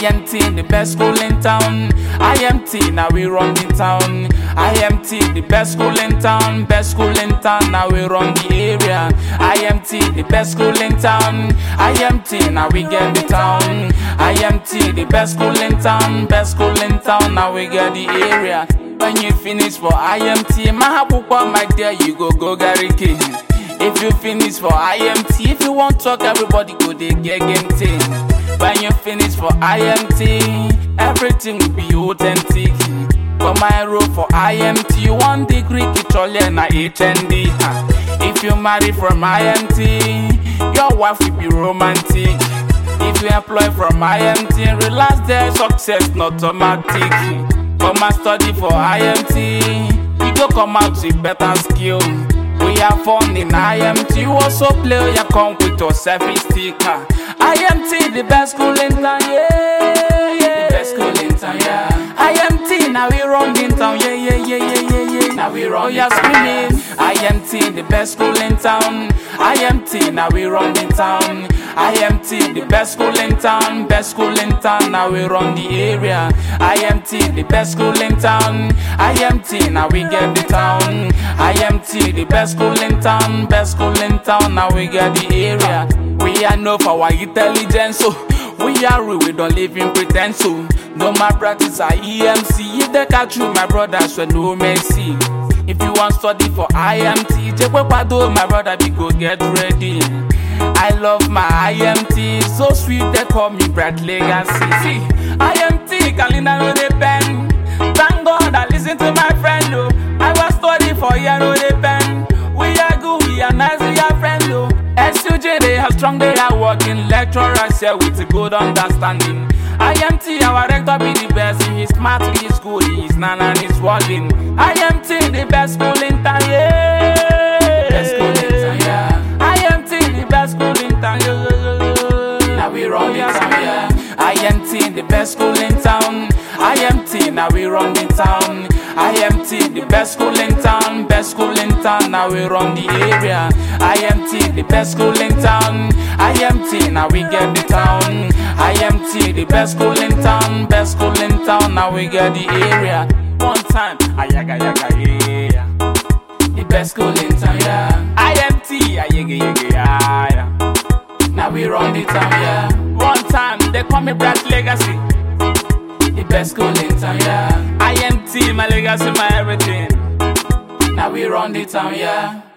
IMT, the best school in town. IMT, now we run the town. IMT, the best school in town. Best school in town, now we run the area. IMT, the best school in town. IMT, now we get the town. IMT, the best school in town. Best school in town, now we get the area. When you finish for IMT, Mahapupa, my dear, you go Gary King. If you finish for IMT, if you want talk, everybody go they get game thing. When you finish for IMT, everything will be authentic. For my role for IMT, 1 degree, it's all in a HND. If you marry from IMT, your wife will be romantic. If you employ from IMT, relax there, success not automatic. For my study for IMT, you go come out with better skill. We have fun in IMT, you also play, you come with your selfie sticker. IMT, the best school in town, yeah, yeah. The best school in town, yeah. IMT, now we run in town, yeah, yeah, yeah, yeah, yeah, yeah. Now we run, yeah, screaming. IMT, the best school in town. IMT, now we run in town. IMT, the best school in town. Best school in town, now we run the area. IMT, the best school in town. IMT, now we get the town. IMT, the best school in town. Best school in town, now we get the area. We are known for our intelligence, so we are real, we don't live in pretense, so no my practice are EMC. If they catch you, my brother, so no mercy. If you want study for IMT, Jekwepado, my brother, we go get ready. I love my IMT, so sweet they call me Brad Legacy. See, IMT, Kalinda no depend. Thank God I listen to my friend, oh. I was studying for year no depend. We are good, we are nice, we are friends, oh. SUJ, they are strong, they are working. Lecturers here with a good understanding. IMT, our rector be the best. He is smart, he is good, he is nan and he's working. IMT, the best school in town, yeah. Best school in town, yeah. IMT, the best school in town, yeah. Now we run in town, yeah. IMT, the best school in town. IMT, now we run in town. IMT, the best school in town. Best school in town, now we run the area. IMT, the best school in town. IMT, now we get the town. IMT, the best school in town. Best school in town, now we get the area. One time, ayaga yaga yeah. The best school in town, yeah. IMT, ayaga yaga yeah. Now we run the town, yeah. One time, they call me Brad Legacy. The best school in town, yeah. IMT, my legacy, my everything. Now we run the town, yeah.